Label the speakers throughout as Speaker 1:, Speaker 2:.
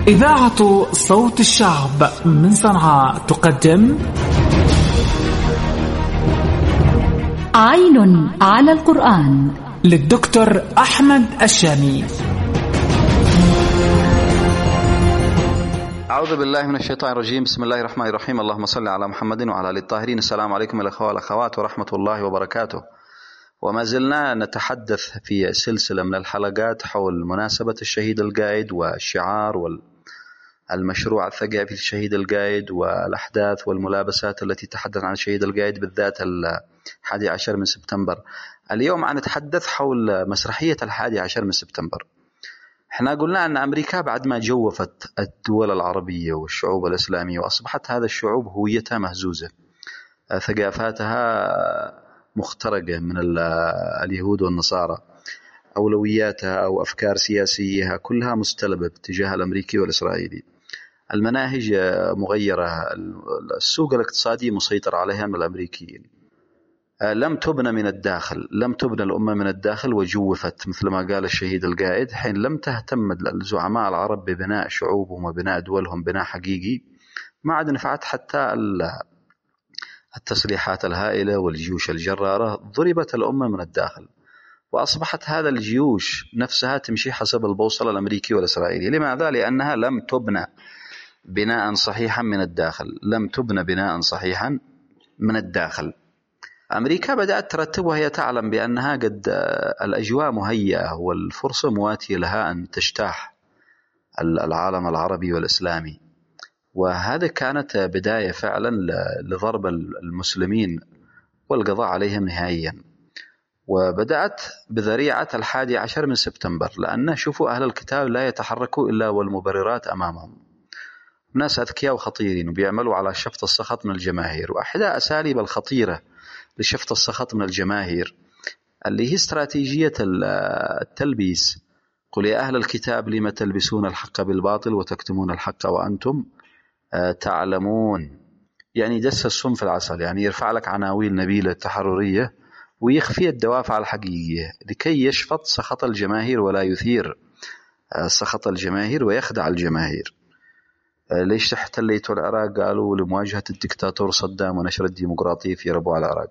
Speaker 1: إذاعة صوت الشعب من صنعاء تقدم
Speaker 2: عين على القرآن
Speaker 1: للدكتور أحمد الشامي.
Speaker 3: أعوذ بالله من الشيطان الرجيم. بسم الله الرحمن الرحيم. اللهم صل على محمد وعلى آله الطاهرين. السلام عليكم الأخوة والأخوات ورحمة الله وبركاته. وما زلنا نتحدث في سلسلة من الحلقات حول مناسبة الشهيد القائد والشعار والمشروع الثقافي للشهيد القائد والأحداث والملابسات التي تحدث عن الشهيد القائد بالذات 11 من سبتمبر. اليوم نتحدث حول مسرحية 11 من سبتمبر. احنا قلنا أن أمريكا بعد ما جوفت الدول العربية والشعوب الإسلامية وأصبحت هذا الشعوب هويتها مهزوزة، ثقافاتها مخترقة من اليهود والنصارى، أولوياتها أو أفكار سياسية كلها مستلبة باتجاه الأمريكي والإسرائيلي، المناهج مغيرة، السوق الاقتصادي مسيطر عليها من الأمريكيين. لم تبنى من الداخل، لم تبنى الأمة من الداخل وجوفت مثل ما قال الشهيد القائد. حين لم تهتم الزعماء العرب ببناء شعوبهم وبناء دولهم بناء حقيقي، ما عاد نفعت حتى التسليحات الهائلة والجيوش الجرارة. ضربت الأمة من الداخل وأصبحت هذا الجيوش نفسها تمشي حسب البوصلة الأمريكي والإسرائيلي. لماذا؟ لأنها لم تبنى بناء صحيحا من الداخل، لم تبنى بناء صحيحا من الداخل. أمريكا بدأت ترتب وهي تعلم بأنها قد الأجواء مهيئة والفرصة مواتية لها أن تجتاح العالم العربي والإسلامي، وهذا كانت بداية فعلا لضرب المسلمين والقضاء عليهم نهائيا. وبدأت بذريعة 11 من سبتمبر، لأن شوفوا أهل الكتاب لا يتحركوا إلا والمبررات أمامهم، ناس أذكياء وخطيرين وبيعملوا على شفط السخط من الجماهير. وأحدى أساليب الخطيرة لشفط السخط من الجماهير اللي هي استراتيجية التلبيس. قل يا أهل الكتاب لما تلبسون الحق بالباطل وتكتمون الحق وأنتم تعلمون. يعني دس السم في العسل، يعني يرفع لك عناوين نبيلة تحررية ويخفي الدوافع الحقيقية لكي يشفط سخط الجماهير ولا يثير سخط الجماهير ويخدع الجماهير. ليش احتليتوا العراق؟ قالوا لمواجهة الدكتاتور صدام ونشر الديمقراطية في ربوع العراق.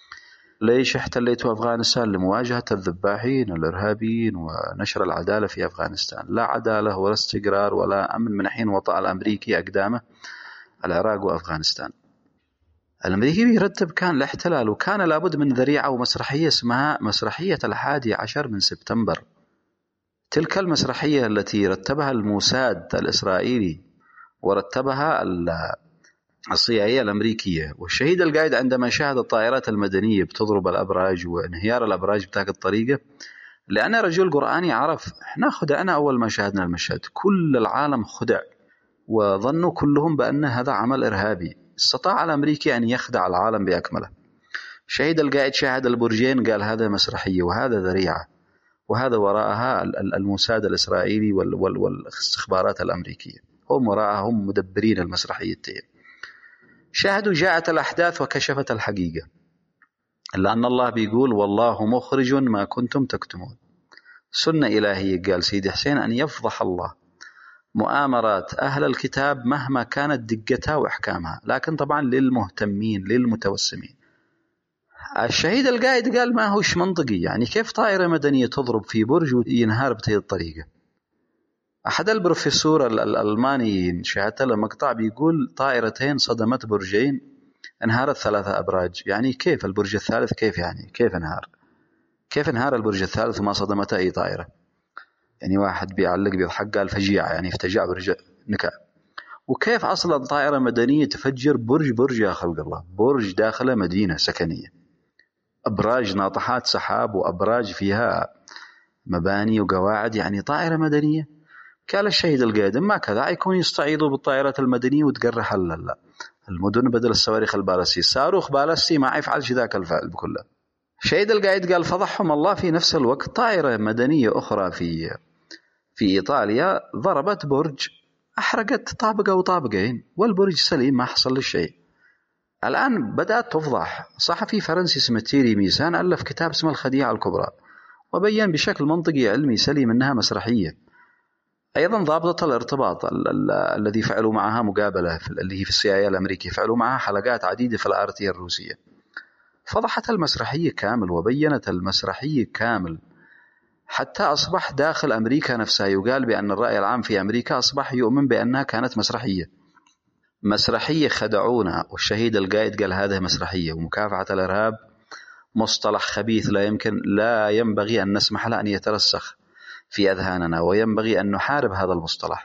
Speaker 3: ليش احتليتوا أفغانستان؟ لمواجهة الذباحين والإرهابيين ونشر العدالة في أفغانستان. لا عدالة ولا استقرار ولا أمن من حين وطأ الأمريكي أقدامه العراق وأفغانستان. الأمريكي بيرتب كان الاحتلال، وكان لابد من ذريعة ومسرحية اسمها مسرحية 11 من سبتمبر. تلك المسرحية التي رتبها الموساد الإسرائيلي ورتبها الصياعية الأمريكية. والشهيد القائد عندما شاهد الطائرات المدنية بتضرب الأبراج وانهيار الأبراج بتاك الطريقة، لأن رجل قرآني عرف احنا خدعنا أول ما شاهدنا المشهد. كل العالم خدع وظنوا كلهم بأن هذا عمل إرهابي. استطاع الأمريكي أن يخدع العالم بأكمله. شهيد القائد شاهد البرجين قال هذا مسرحية وهذا ذريعة، وهذا وراءها الموساد الإسرائيلي والاستخبارات الأمريكية، هم وراءها، هم مدبرين المسرحيتين. شاهدوا جاءت الأحداث وكشفت الحقيقة، لأن الله بيقول والله مخرج ما كنتم تكتمون. سنة إلهية قال سيدي حسين أن يفضح الله مؤامرات أهل الكتاب مهما كانت دقتها وإحكامها، لكن طبعا للمهتمين للمتوسمين. الشهيد القائد قال ما هوش منطقي، يعني كيف طائرة مدنية تضرب في برج وينهار بهذه الطريقة؟ أحد البروفيسور الألماني شاهدت له مقطع بيقول طائرتين صدمت برجين انهارت 3 أبراج. يعني كيف البرج الثالث كيف يعني كيف انهار؟ كيف انهار البرج الثالث وما صدمته أي طائرة؟ يعني واحد بيعلق بيضحك قال فجيعة، يعني افتجع برج نكا. وكيف أصلا طائرة مدنية تفجر برج يا خلق الله، برج داخل مدينة سكنية، أبراج ناطحات سحاب وأبراج فيها مباني وقواعد، يعني طائرة مدنية. قال الشهيد القائد ما كذا يكون يستعيضوا بالطائرات المدنية وتقرح المدن بدل الصواريخ البالستية. صاروخ بالستي ما يفعلش ذاك الفعل بكله. الشهيد القائد قال فضحهم الله. في نفس الوقت طائرة مدنية أخرى في إيطاليا ضربت برج، أحرقت طابقة وطابقين والبرج سليم ما حصل له شيء. الآن بدأت تفضح. صحفي فرنسي اسمه تيري ميسان ألف كتاب اسمه الخديعة الكبرى، وبين بشكل منطقي علمي سليم أنها مسرحية. أيضا ضابطة الارتباط الذي فعلوا معها مقابلة اللي هي في السياية الأمريكية، فعلوا معها حلقات عديدة في الآرتية الروسية، فضحت المسرحية كامل وبينت المسرحية كامل، حتى أصبح داخل أمريكا نفسها يقال بأن الرأي العام في أمريكا أصبح يؤمن بأنها كانت مسرحية خدعونا. والشهيد القائد قال هذه مسرحية، ومكافحة الإرهاب مصطلح خبيث لا ينبغي أن نسمح له أن يترسخ في أذهاننا، وينبغي أن نحارب هذا المصطلح.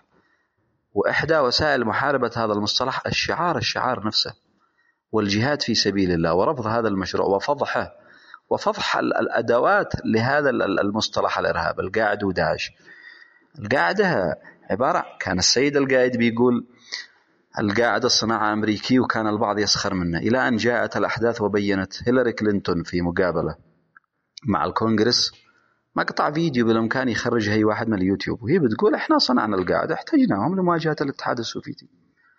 Speaker 3: وإحدى وسائل محاربة هذا المصطلح الشعار نفسه، والجهاد في سبيل الله، ورفض هذا المشروع وفضحه، وفضح الأدوات لهذا المصطلح الإرهاب. القاعدة وداعش، القاعدة عبارة، كان السيد القائد بيقول القاعدة صناعة أمريكي، وكان البعض يسخر منه، إلى أن جاءت الأحداث وبينت هيلاري كلينتون في مقابلة مع الكونغرس مقطع فيديو بالإمكان يخرجها أي واحد من اليوتيوب، وهي بتقول إحنا صنعنا القاعدة، احتجناهم لمواجهة الاتحاد السوفيتي.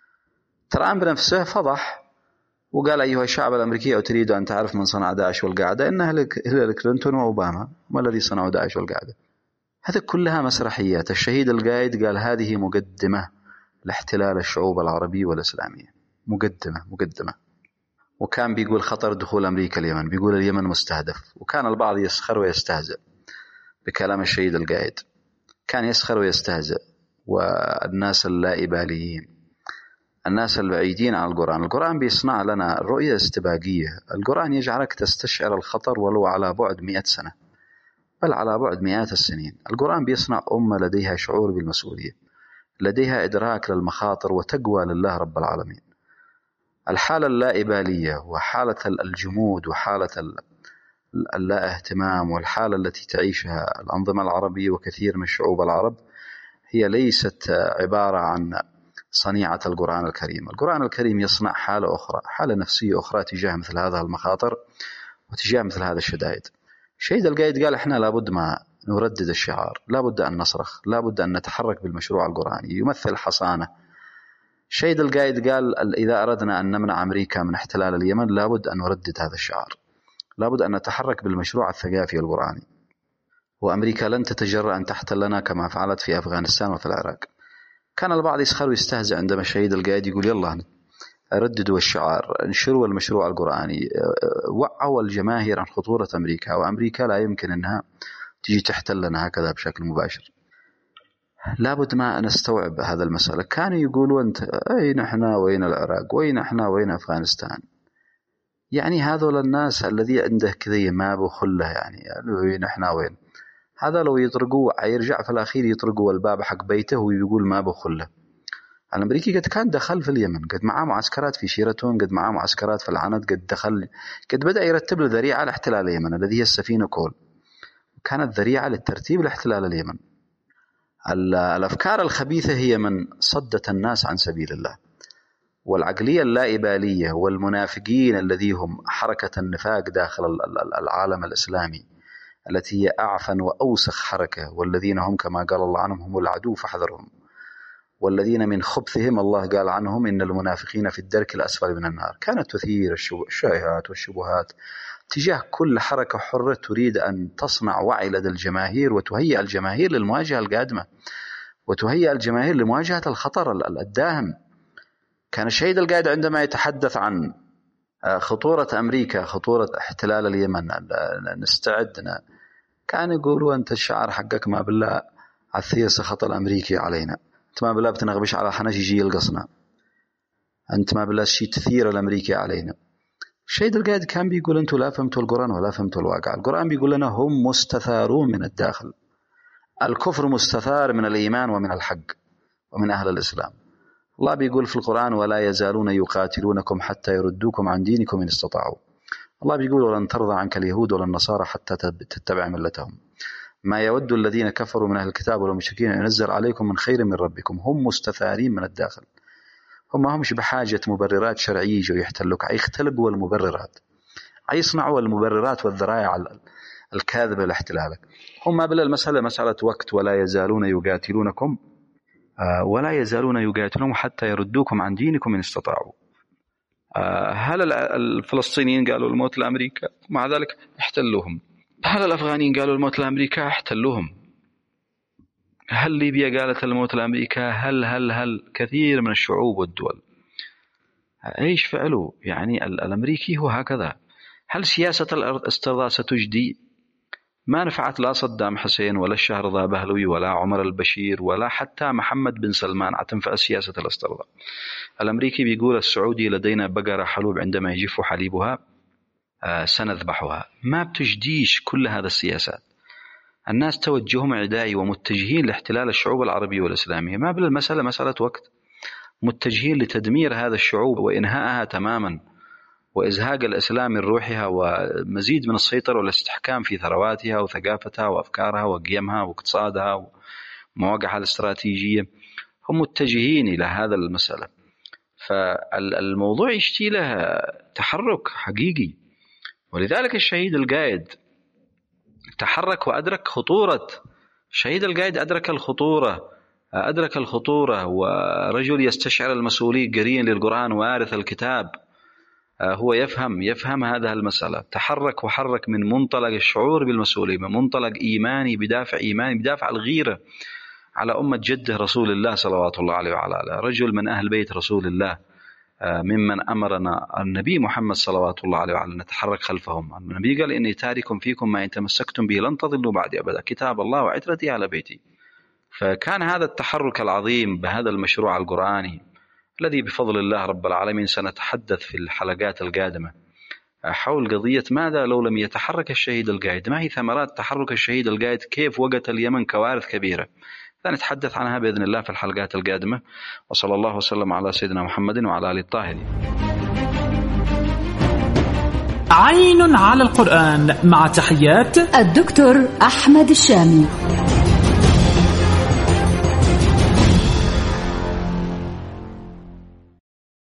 Speaker 3: ترامب بنفسه فضح وقال أيها الشعب الأمريكي، أو تريد أن تعرف من صنع داعش والقاعدة؟ إن هيلاري كلينتون وأوباما ما الذي صنعوا داعش والقاعدة. هذه كلها مسرحيات. الشهيد القائد قال هذه مقدمة لاحتلال الشعوب العربية والإسلامية، مقدمة. وكان بيقول خطر دخول أمريكا اليمن، بيقول اليمن مستهدف، وكان البعض يسخر ويستهزئ بكلام الشهيد القائد، كان يسخر ويستهزئ. والناس اللائباليين، الناس البعيدين عن القرآن بيصنع لنا رؤية استباقية. القرآن يجعلك تستشعر الخطر ولو على بعد 100 سنة، بل على بعد مئات السنين. القرآن بيصنع أمة لديها شعور بالمسؤولية، لديها إدراك للمخاطر وتقوى لله رب العالمين. الحالة اللائبالية وحالة الجمود وحالة اللا اهتمام، والحالة التي تعيشها الأنظمة العربية وكثير من شعوب العرب، هي ليست عبارة عن صنيعة القرآن الكريم. القرآن الكريم يصنع حالة أخرى، حالة نفسية أخرى تجاه مثل هذا المخاطر وتجاه مثل هذا الشدائد. الشهيد القائد قال إحنا لابد ما نردد الشعار، لابد أن نصرخ، لابد أن نتحرك بالمشروع القرآني، يمثل حصانة. الشهيد القائد قال إذا أردنا أن نمنع أمريكا من احتلال اليمن لابد أن نردد هذا الشعار، لابد أن نتحرك بالمشروع الثقافي القرآني. وأمريكا لن تتجرأ أن تحتلنا كما فعلت في أفغانستان وفي العراق. كان البعض يسخر ويستهزئ عندما الشهيد القائد يقول يلا رددوا الشعار، انشروا المشروع القرآني، وعوا الجماهير عن خطورة أمريكا، وأمريكا لا يمكن أنها تيجي تحتلنا هكذا بشكل مباشر. لابد ما نستوعب هذا المسألة. كانوا يقولوا أنت أين إحنا وين العراق، وين إحنا وين أفغانستان، يعني هذول الناس الذي عنده كذا ما بخله، يعني وين إحنا وين، هذا لو يطرقوا يرجع في الأخير يطرقوا الباب حق بيته ويقول ما بخله. الأمريكي قد كان دخل في اليمن، قد معاه معسكرات في شيراتون، قد معاه معسكرات في العناد، قد دخل، قد بدأ يرتب له ذريعة لاحتلال اليمن الذي هي السفينة كول، وكانت ذريعة للترتيب لاحتلال اليمن. الأفكار الخبيثة هي من صدت الناس عن سبيل الله، والعقلية اللائبالية والمنافقين الذي هم حركة النفاق داخل العالم الإسلامي التي هي أعفن وأوسخ حركة، والذين هم كما قال الله عنهم هم العدو فاحذرهم، والذين من خبثهم الله قال عنهم إن المنافقين في الدرك الأسفل من النار. كانت تثير الشائعات والشبهات تجاه كل حركة حرة تريد أن تصنع وعي لدى الجماهير وتهيئ الجماهير للمواجهة القادمة، وتهيئ الجماهير لمواجهة الخطر الداهم. كان الشهيد القائد عندما يتحدث عن خطورة أمريكا، خطورة احتلال اليمن، نستعدنا، كان يقولوا أنت الشعار حقك ما بالله عثير سخط الأمريكي علينا، أنت ما بالله بتنغبش على حناش يجي يلقصنا، أنت ما بالله شيء تثير الأمريكي علينا. الشهيد القائد كان بيقول أنتم لا فهمتوا القرآن ولا فهمتوا الواقع. القرآن بيقول لنا هم مستثارون من الداخل، الكفر مستثار من الإيمان ومن الحق ومن أهل الإسلام. الله بيقول في القرآن ولا يزالون يقاتلونكم حتى يردوكم عن دينكم إن استطاعوا. الله بيقول ولن ترضى عنك اليهود ولا النصارى حتى تتبع ملتهم، ما يود الذين كفروا من أهل الكتاب والمشركين أن ينزل عليكم من خير من ربكم. هم مستثارين من الداخل، هم همش بحاجة مبررات شرعية يجوا يحتلوك، يختلقوا المبررات، يصنعوا المبررات والذرائع الكاذبة لاحتلالك. هم بلا المسألة مسألة وقت، ولا يزالون يقاتلونكم حتى يردوكم عن دينكم إن استطاعوا. هل الفلسطينيين قالوا الموت لأمريكا؟ مع ذلك احتلوهم. هل الأفغانيين قالوا الموت لأمريكا؟ احتلوهم. هل ليبيا قالت الموت لأمريكا؟ هل كثير من الشعوب والدول ايش فعلوا؟ يعني الأمريكي هو هكذا. هل سياسة الاسترضاء ستجدي؟ ما نفعت لا صدام حسين ولا الشهرضا بهلوي ولا عمر البشير ولا حتى محمد بن سلمان تنفع سياسة الاسترضاء. الأمريكي بيقول السعودي لدينا بقرة حلوب عندما يجف حليبها سنذبحها. ما بتجديش كل هذا السياسات. الناس توجههم عدائي ومتجهين لاحتلال الشعوب العربية والإسلامية. ما بالمسألة مسألة وقت، متجهين لتدمير هذا الشعوب وإنهائها تماما وإزهاق الإسلام من روحها ومزيد من السيطرة والاستحكام في ثرواتها وثقافتها وأفكارها وقيمها واقتصادها ومواقعها الاستراتيجية. هم متجهين إلى هذا المسألة. فالموضوع يشتي له تحرك حقيقي. ولذلك الشهيد القائد تحرك وأدرك خطورة. الشهيد القائد أدرك الخطورة ورجل يستشعر المسؤولية، قرين للقرآن وارث الكتاب. هو يفهم هذا المسألة. تحرك وحرك من منطلق الشعور بالمسؤولية، من منطلق إيماني، بدافع الغيرة على أمة جده رسول الله صلوات الله عليه وعلى آله، رجل من أهل بيت رسول الله، ممن أمرنا النبي محمد صلوات الله عليه وعلى نتحرك خلفهم. النبي قال إني تارك فيكم ما إن تمسكتم به لن تضلوا بعد أبدا، كتاب الله وعترتي على بيتي. فكان هذا التحرك العظيم بهذا المشروع القرآني الذي بفضل الله رب العالمين سنتحدث في الحلقات القادمة حول قضية ماذا لو لم يتحرك الشهيد القائد، ما هي ثمرات تحرك الشهيد القائد، كيف وقت اليمن كوارث كبيرة. سنتحدث عنها بإذن الله في الحلقات القادمة. وصلى الله وسلم على سيدنا محمد وعلى آله الطاهرين.
Speaker 1: عين على القرآن، مع تحيات
Speaker 2: الدكتور أحمد الشامي.